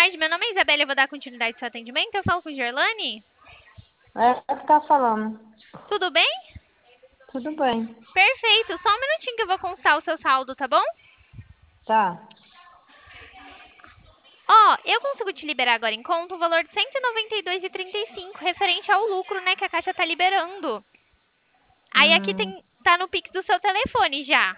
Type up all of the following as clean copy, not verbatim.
tarde, meu nome é Isabela, eu vou dar continuidade ao seu atendimento. Eu falo com Gerlane? É que tá falando. Tudo bem? Tudo bem. Perfeito, só um minutinho que eu vou constar o seu saldo, tá bom? Tá. Ó, eu consigo te liberar agora em conta um valor de R$ 192,35 referente ao lucro, né, que a Caixa tá liberando. Aí aqui Hum. tá no Pix do seu telefone já.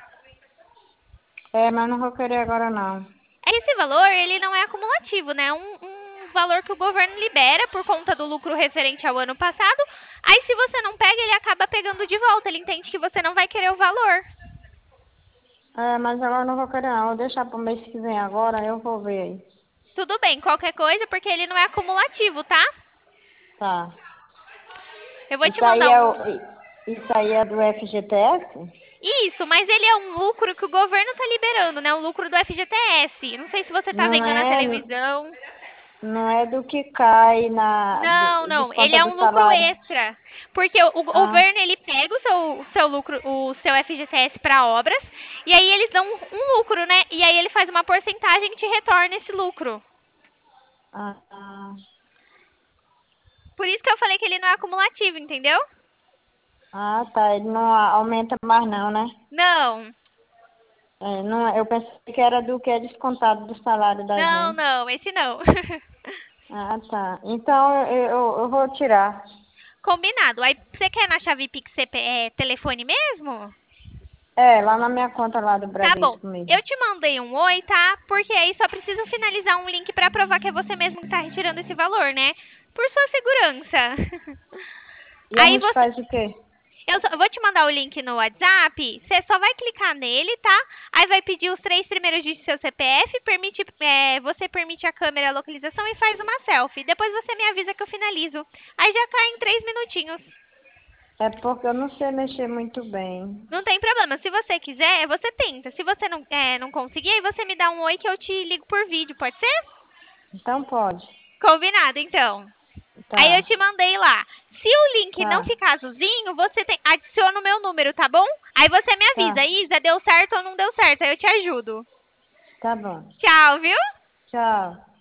É, mas não vou querer agora não. Esse valor, ele não é acumulativo, né? Um valor que o governo libera por conta do lucro referente ao ano passado. Aí se você não pega, ele acaba pegando de volta. Ele entende que você não vai querer o valor. É, mas agora não vou querer não. Vou deixar pro mês que vem agora, eu vou ver aí. Tudo bem, qualquer coisa, porque ele não é acumulativo, tá? Tá. Eu vou te Isso aí mandar é, um. isso aí é do FGTS? Isso, mas ele é um lucro que o governo tá liberando, né? Um lucro do FGTS. Não sei se você tá Não vendo na é, televisão. não é do que cai Não, não, ele desconta é do um lucro salário. extra. Porque o Ah, governo ele pega o seu lucro, o seu FGTS para obras, e aí eles dão um lucro, né? E aí ele faz uma porcentagem e te retorna esse lucro. ah, ah, Por isso que eu falei que ele não é acumulativo, entendeu? tá. Ele não aumenta mais não, né? Não, É, não, eu pensei que era do que é descontado do salário da não, gente. não, esse não. Ah, tá. Então eu vou tirar. Combinado. Aí você quer na chave Pix telefone mesmo? É, lá na minha conta lá do Tá bom. Bradesco mesmo. Eu te mandei um oi, tá? Porque aí só preciso finalizar um link pra provar que é você mesmo que tá retirando esse valor, né? Por sua segurança. E a Aí gente você. faz o quê? Eu vou te mandar o link no WhatsApp. Você só vai clicar nele, tá? Aí vai pedir os três primeiros dígitos do seu CPF. Você permite a câmera, a localização e faz uma selfie. Depois você me avisa que eu finalizo. Aí já cai em 3 minutinhos. É porque eu não sei mexer muito bem. Não tem problema. Se você quiser, você tenta. Se você não conseguir, aí você me dá um oi que eu te ligo por vídeo, pode ser? Então pode. Combinado, então. Aí eu Tá, te mandei lá. Se o link não tá, ficar azulzinho, adiciona o meu número, tá bom? Aí você me avisa, tá. Isa, deu certo ou não deu certo? Aí eu te ajudo. Tá bom. Tchau, viu? Tchau.